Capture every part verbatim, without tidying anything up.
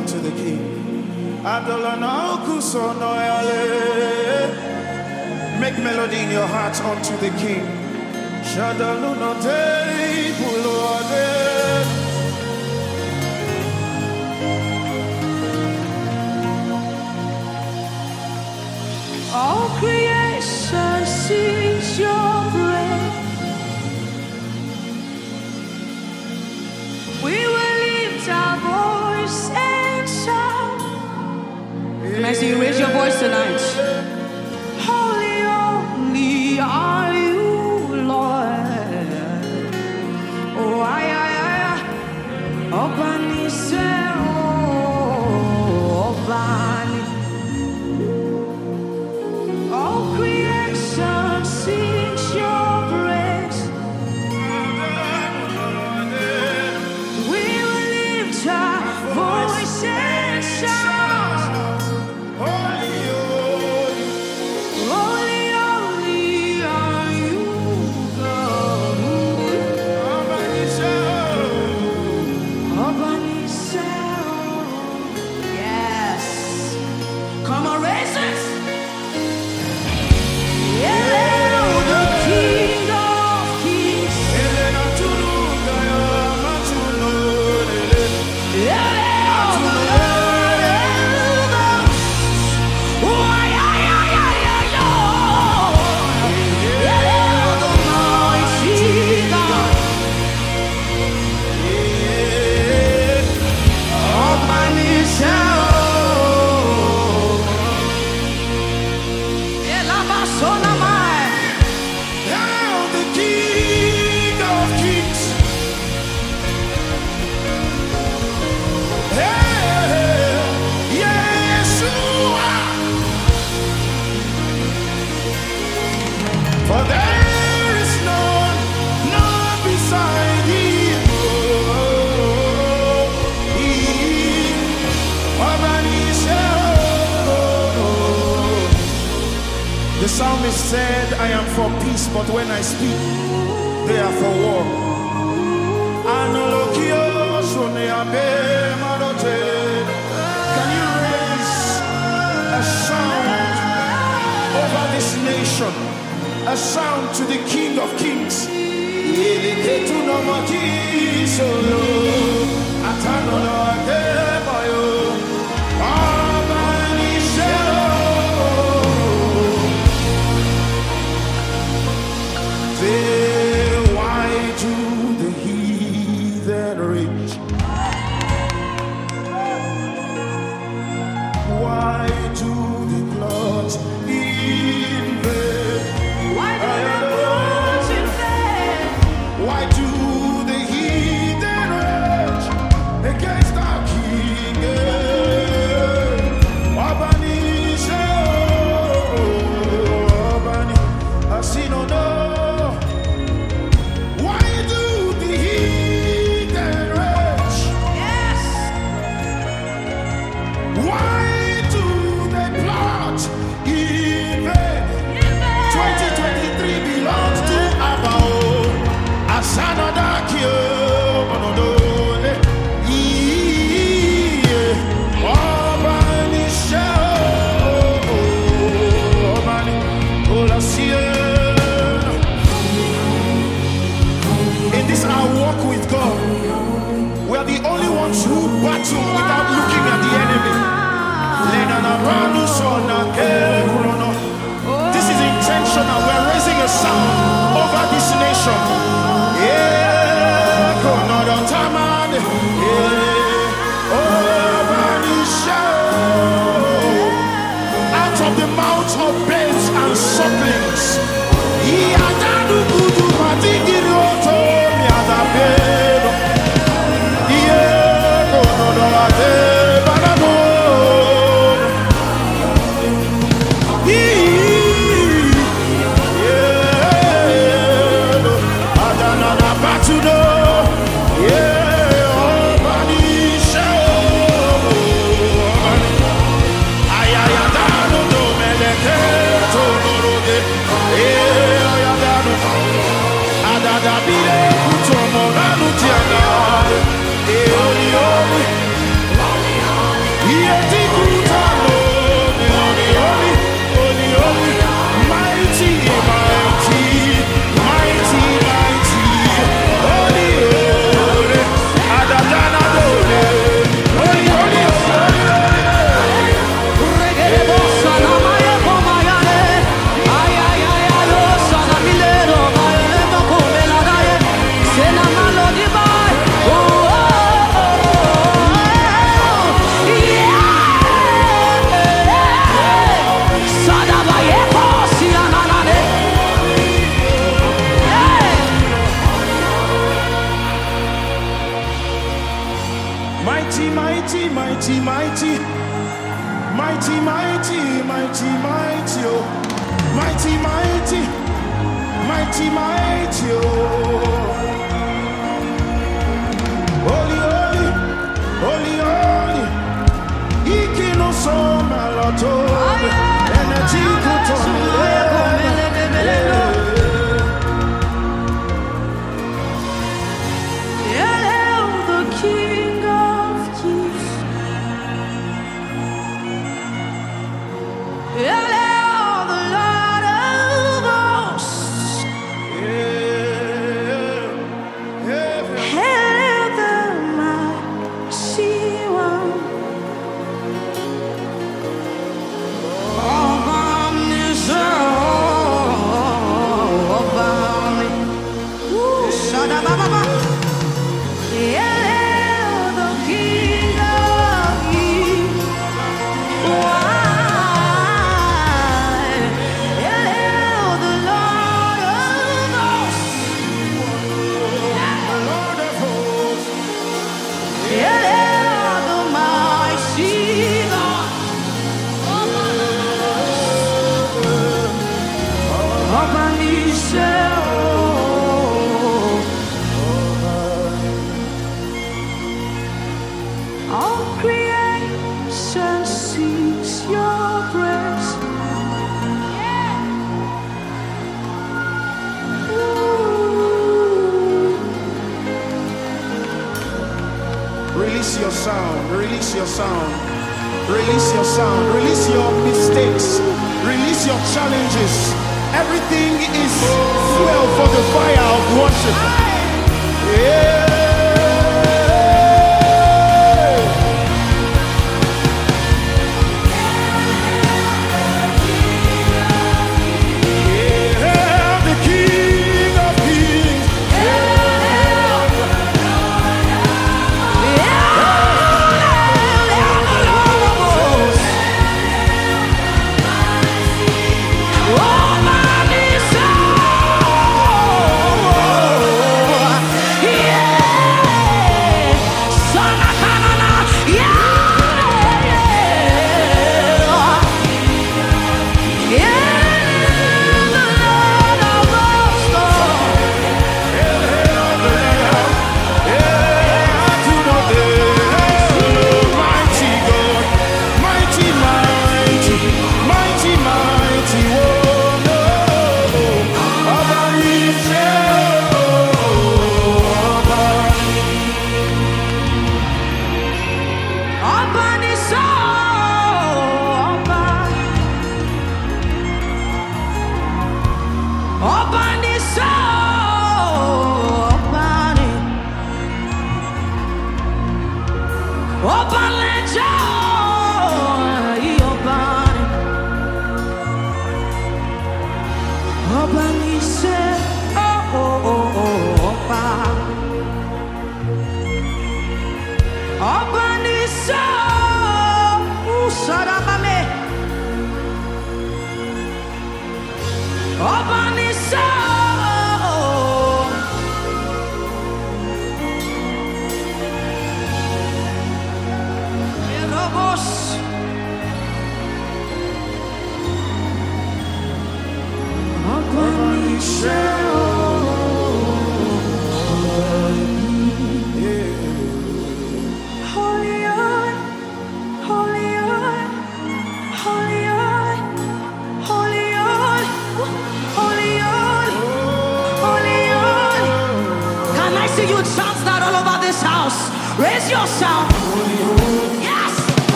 unto the King. Make melody in your heart unto the King. All creation sings your praise. We will lift our voice and shout. Can I see you raise your voice tonight? Holy, holy are you, Lord. Oh, I, I, I, Obani se, oh, Obani. All creation sings your praise. We will lift our voice and shout. Holy, holy are you, God. Yes. Come on, raise it. For there is none, none beside thee. The psalmist said, I am for peace, but when I speak, they are for war. Can you raise a sound over this nation? A sound to the King of Kings. Why do the heathen rage? Why do the clouds invade? Why do the clouds invade? Why do the heathen rage against our King? Abanisha, Abani, I see no no. Why do the heathen rage? Yes. Why do they plot invade? twenty twenty-three belongs to our own. Asanodakio, Monodole, yeah. Obani Shao, Obani, Olasien. In this our walk with God, we are the only ones who battle without looking at the enemy. This is intentional. We are raising a sound over this nation. Yeah. Mighty, mighty, mighty, mighty, mighty, mighty, mighty, mighty, oh, mighty, mighty, mighty, mighty, oh, holy, holy, holy, holy, Ikino so malato, energy all creation seeks your praise. Release your sound, release your sound, release your sound, release your mistakes, release your challenges. Everything is fuel for the fire of worship. Yeah. Open this up.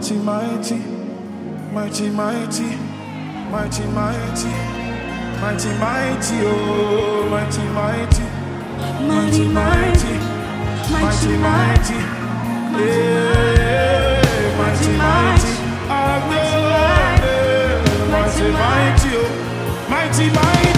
mighty, mighty, mighty, mighty, mighty, mighty, mighty, mighty, oh, mighty, mighty, mighty, mighty, mighty, mighty, yeah, mighty, mighty, mighty, mighty, mighty, oh, mighty, mighty.